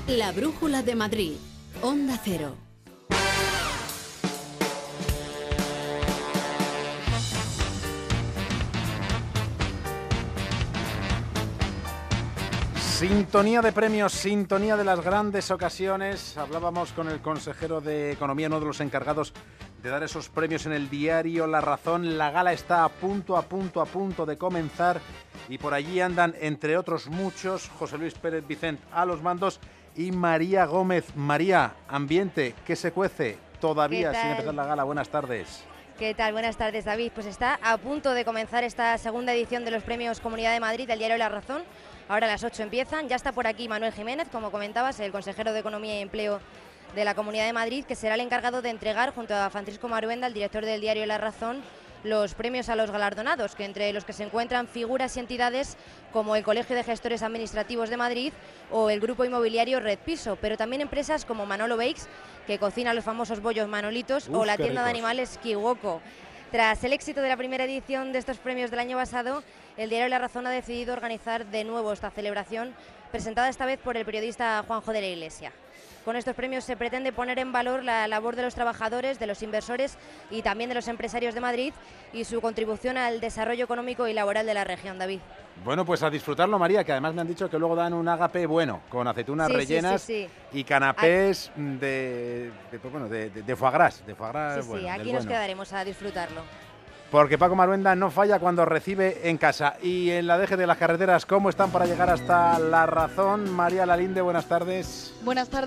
La Brújula de Madrid, Onda Cero. Sintonía de premios, sintonía de las grandes ocasiones. Hablábamos con el consejero de Economía, uno de los encargados de dar esos premios en el diario La Razón. La gala está a punto de comenzar y por allí andan, entre otros muchos, José Luis Pérez Vicent a los mandos y María Gómez. María, ambiente, ¿qué se cuece todavía sin empezar la gala? Buenas tardes. ¿Qué tal? Buenas tardes, David. Pues está a punto de comenzar esta segunda edición de los premios Comunidad de Madrid del diario La Razón. Ahora a las 8 empiezan. Ya está por aquí Manuel Jiménez, como comentabas, el consejero de Economía y Empleo de la Comunidad de Madrid, que será el encargado de entregar, junto a Francisco Maruenda, el director del diario La Razón, los premios a los galardonados, que entre los que se encuentran figuras y entidades como el Colegio de Gestores Administrativos de Madrid o el grupo inmobiliario Red Piso, pero también empresas como Manolo Bakes, que cocina los famosos bollos Manolitos, o la tienda de animales Kiwoko. Tras el éxito de la primera edición de estos premios del año pasado, el diario La Razón ha decidido organizar de nuevo esta celebración, presentada esta vez por el periodista Juanjo de la Iglesia. Con estos premios se pretende poner en valor la labor de los trabajadores, de los inversores y también de los empresarios de Madrid y su contribución al desarrollo económico y laboral de la región, David. Bueno, pues a disfrutarlo, María, que además me han dicho que luego dan un ágape bueno, con aceitunas rellenas y canapés de foie gras. Sí, bueno, aquí nos quedaremos a disfrutarlo. Porque Paco Maruenda no falla cuando recibe en casa. Y en la DG de las carreteras, ¿cómo están para llegar hasta La Razón? María Lalinde, buenas tardes. Buenas tardes.